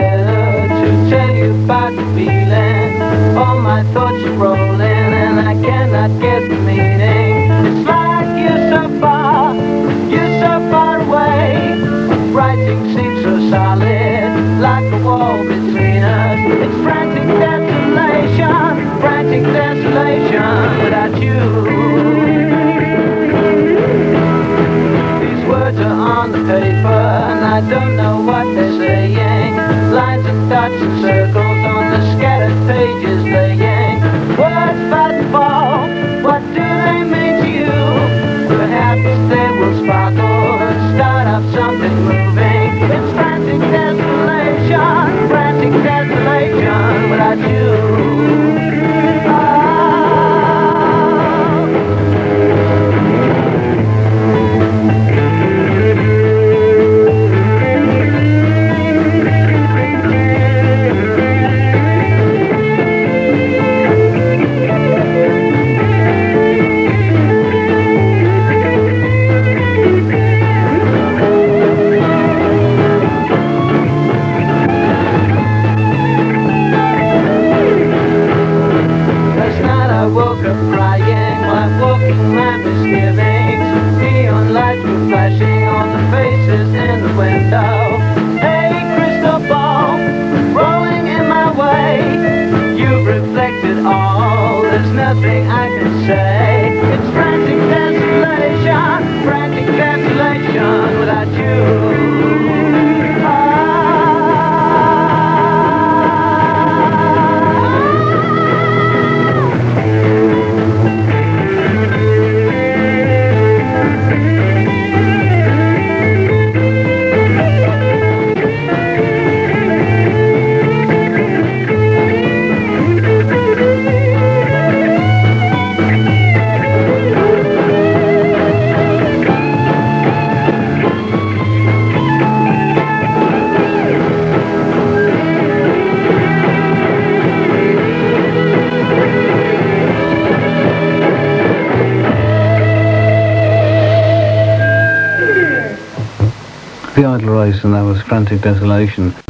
together to tell you about the feeling. All my thoughts are rolling and I cannot get the meaning. It's like you're so far away. Writing seems so solid, like a wall between us. It's frantic desolation without you. These words are on the paper and I don't know what they're saying. Lines and dots and circles on the scattered pages laying. Words about to fall, what do they mean to you? Perhaps they will sparkle and start up something moving. It's frantic desolation without you. Woke up crying while walking my misgivings. Neon lights were flashing on the faces in the window. Hey, crystal ball, rolling in my way. You've reflected all, there's nothing I can say. It's frantic desolation without you. The Idle Race, and that was Frantic Desolation.